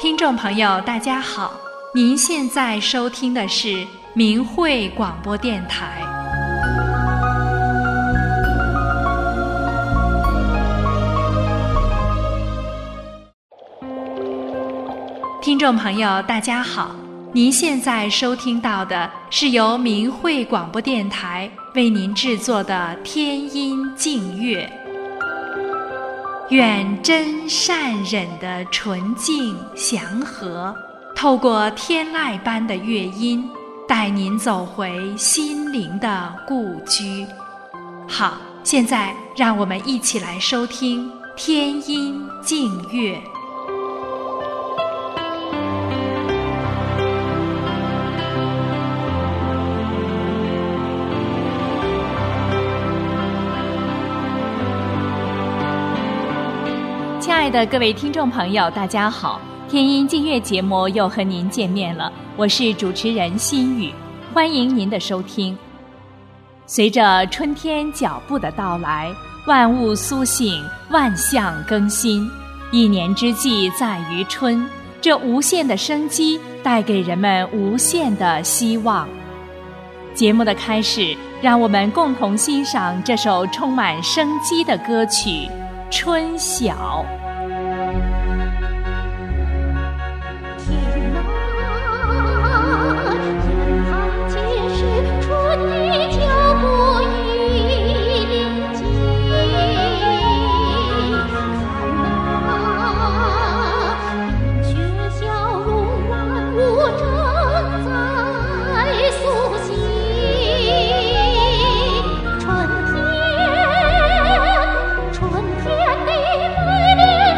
听众朋友大家好，您现在收听的是明慧广播电台。听众朋友大家好，您现在收听到的是由明慧广播电台为您制作的天音净乐。愿真善忍的纯净祥和，透过天籁般的乐音，带您走回心灵的故居。好，现在让我们一起来收听天音净乐。亲爱的各位听众朋友大家好，天音净乐节目又和您见面了，我是主持人心雨，欢迎您的收听。随着春天脚步的到来，万物苏醒，万象更新，一年之计在于春，这无限的生机带给人们无限的希望。节目的开始，让我们共同欣赏这首充满生机的歌曲《春晓》。 春天的美丽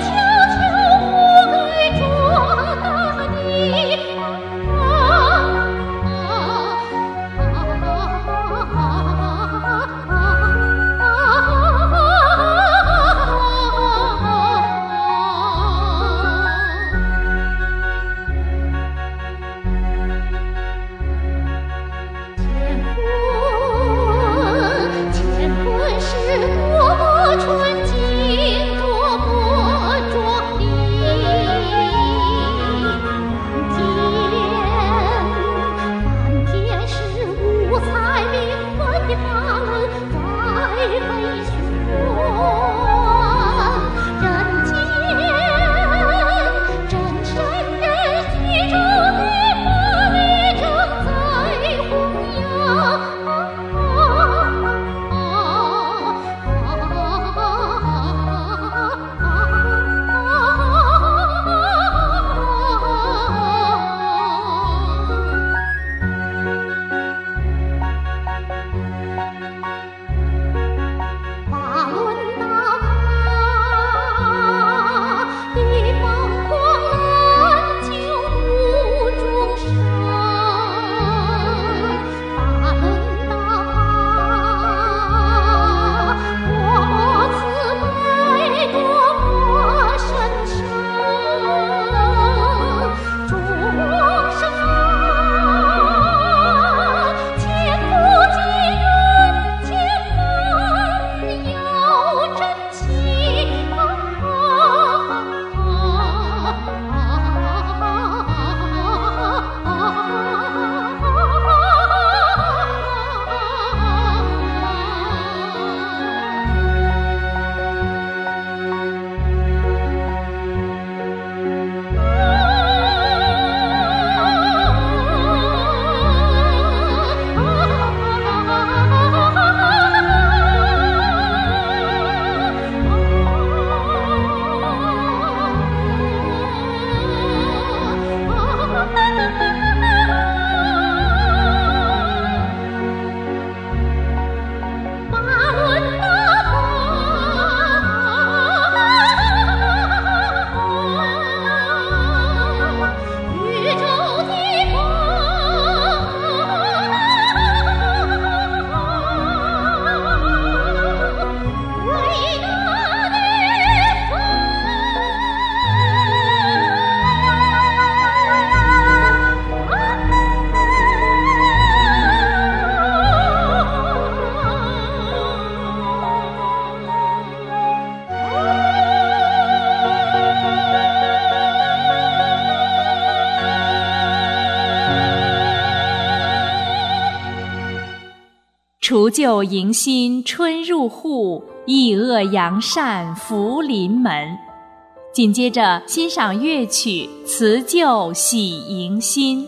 除旧迎新春入户，抑恶扬善福临门。紧接着欣赏乐曲《辞旧喜迎新》。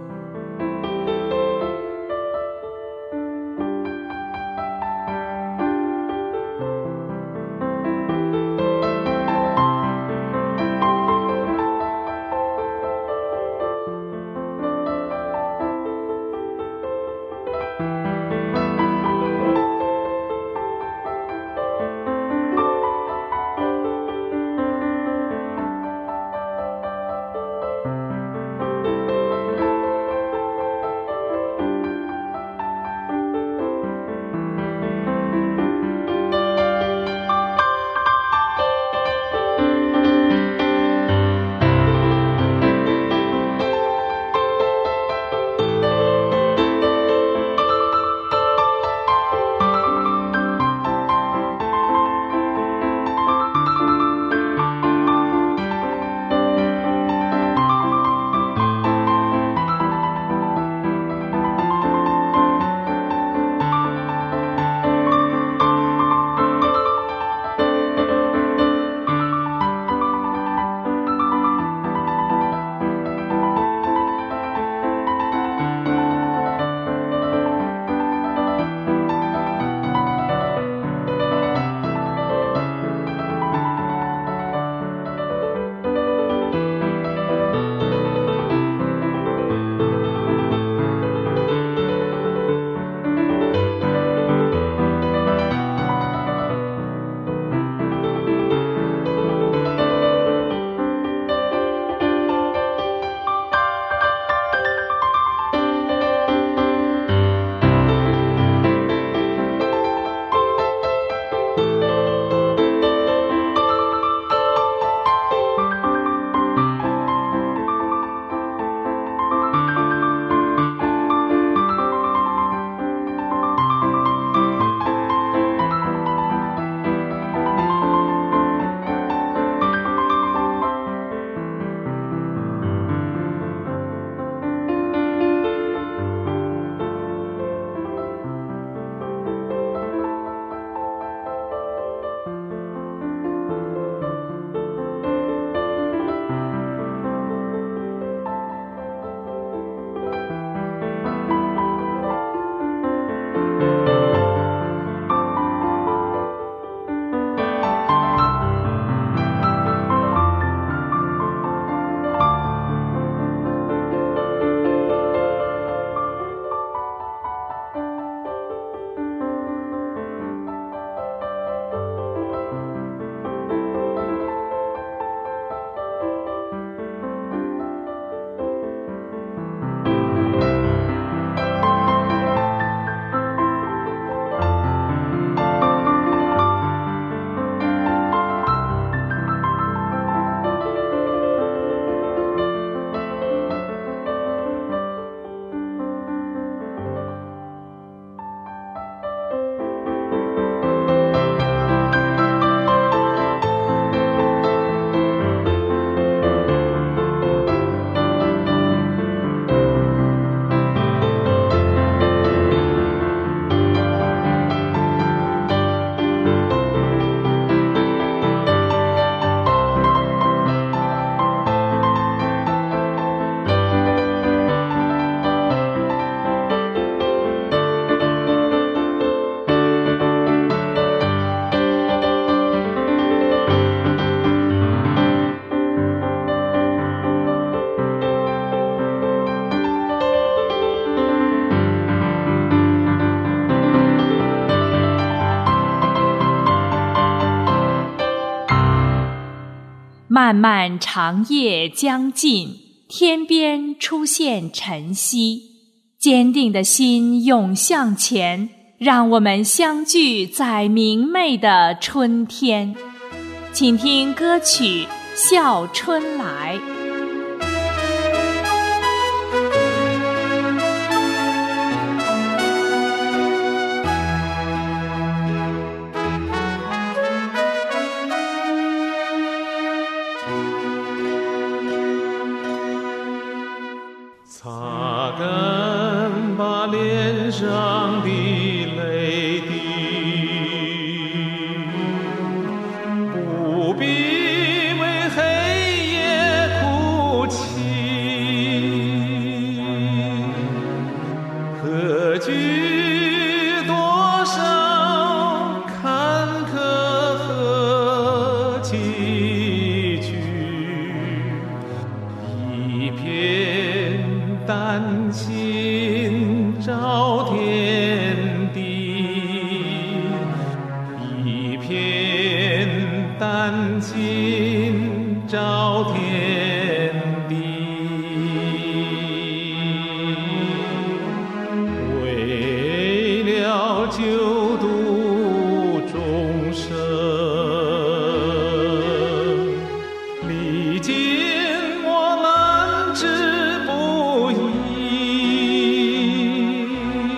漫漫长夜将尽，天边出现晨曦，坚定的心涌向前，让我们相聚在明媚的春天。请听歌曲《笑春来》。 擦干吧脸上的泪黑夜哭泣，何惧多少坎坷和崎岖，一片丹心照天地，一片丹心照天地，为了救度众生，历经我们之不易，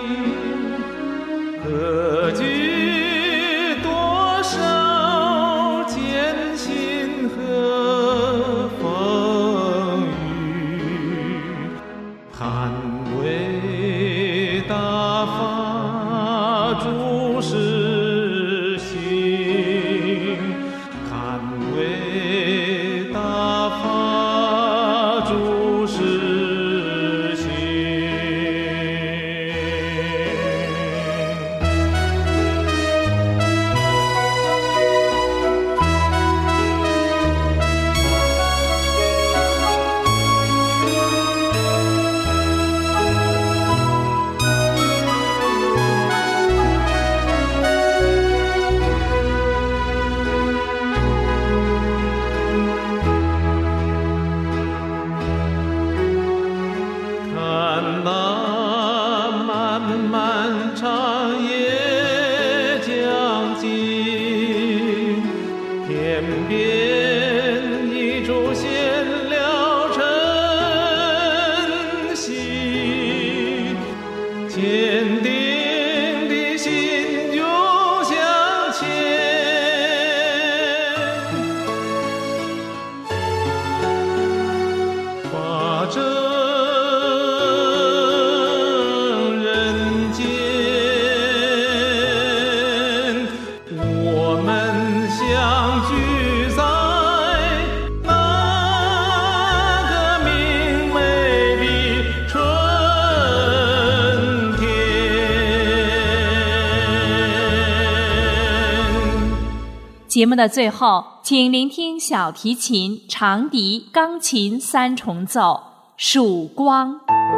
何惧多少艰辛和风雨，捍卫大法主实行，捍卫大法主实行。看那漫漫长夜将近，天边已出现了晨曦，坚定的心就向前，发着我们相聚在那个明媚的春天。 节目的最后，请聆听小提琴、长笛、钢琴三重奏《曙光》。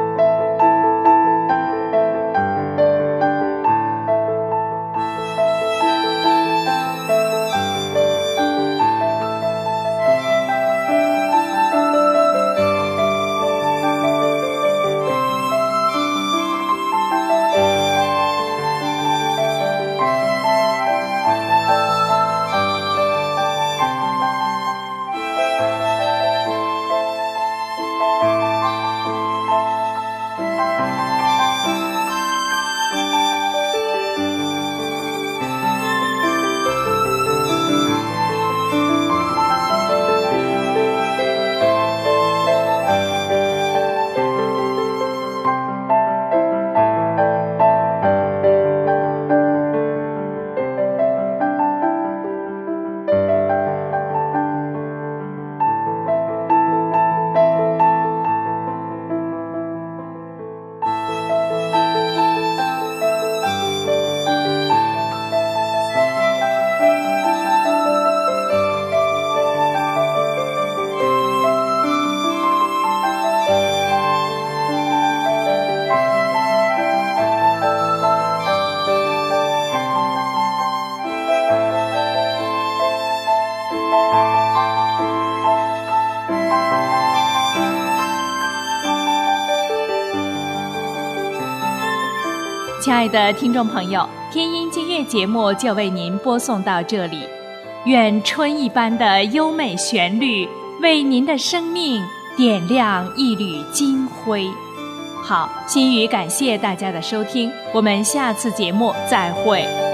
亲爱的听众朋友，天音静乐节目就为您播送到这里。愿春一般的优美旋律为您的生命点亮一缕金辉。好，心语感谢大家的收听，我们下次节目再会。